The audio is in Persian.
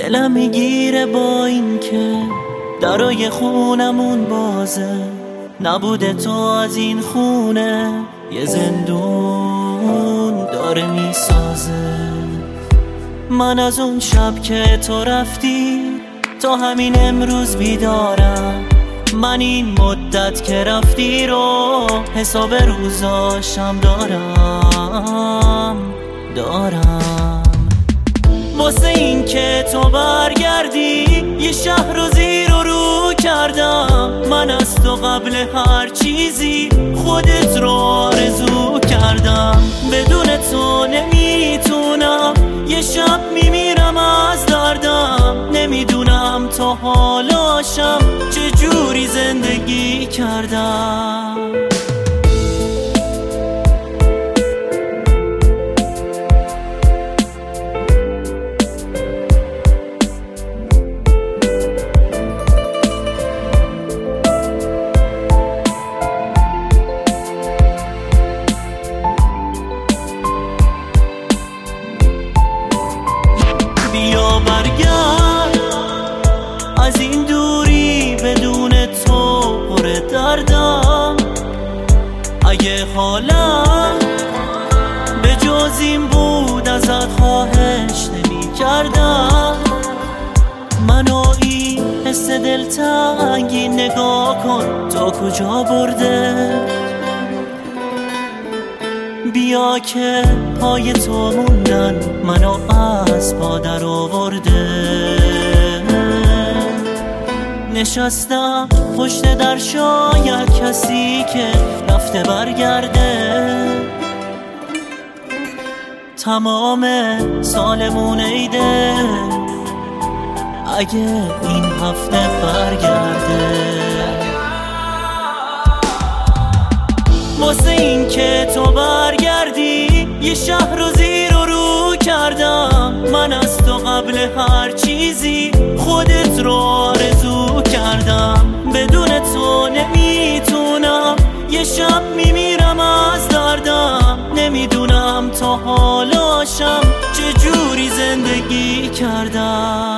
دلم میگیره با این که درای خونمون بازه، نبوده تو از این خونه یه زندون داره میسازه. من از اون شب که تو رفتی تا همین امروز بیدارم، من این مدت که رفتی رو حساب روزاشم دارم واسه این که تو برگردی یه شهر رو زیر و رو کردم. من از تو قبل هر چیزی خودت رو آرزو کردم. بدون تو نمیتونم، یه شب میمیرم از دردم. نمیدونم تا حالاشم چجوری زندگی کردم. بیا برگرد از این دوری، بدون تو پر دردم. اگه حالم به جز این بود ازت خواهش نمی کردم. منو این حس دلتنگی نگاه کن تا کجا برده. بیا که پای تو موندن منو از پا در آورده. نشستم پشت در، شاید کسی که رفته برگرده. تمام سالمون عیده اگه این هفته برگرده. واسه این که تو برگردی یه شهر رو زیر و رو کردم. من از تو قبل هر چیزی خودت رو آرزو کردم. بدون تو نمیتونم، یه شب میمیرم از دردم. نمیدونم تا حالاشم چجوری زندگی کردم.